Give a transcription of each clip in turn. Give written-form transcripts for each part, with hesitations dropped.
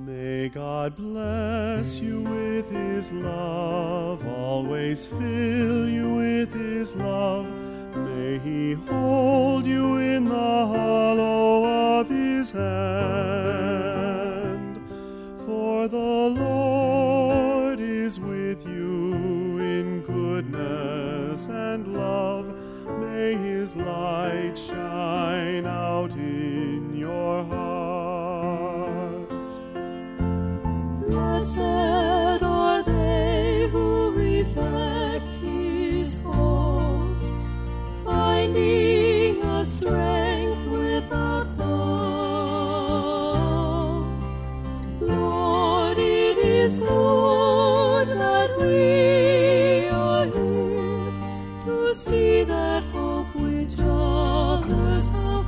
May God bless you with his love, always fill you with his love. May he hold you in the hollow of his hand. For the Lord is with you in goodness and love. May his light shine out in your heart. Blessed are they who reflect his hope, finding a strength without love. Lord, it is good that we are here to see that hope which others have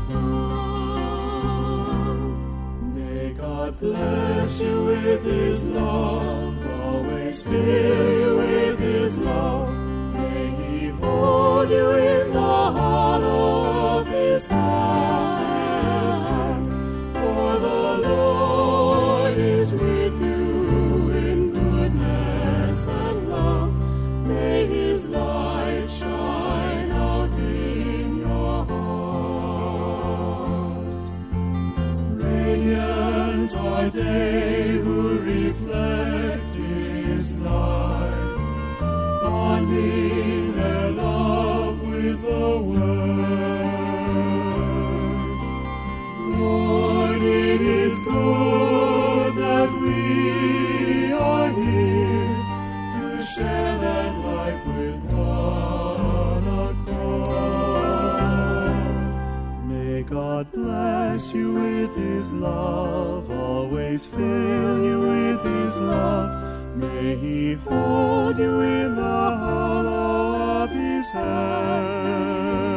found. May God bless you with his love, always fill you with his love. May he hold you in the hollow of his hand. For the Lord is with you in goodness and love. May his light shine out in your heart. Radiant are they who reflect his light, bonding their love with the word. Lord, it is good that we are here to share that life with one accord. May God bless you with his love, always fill you with his love. May he hold you in the hollow of his hand.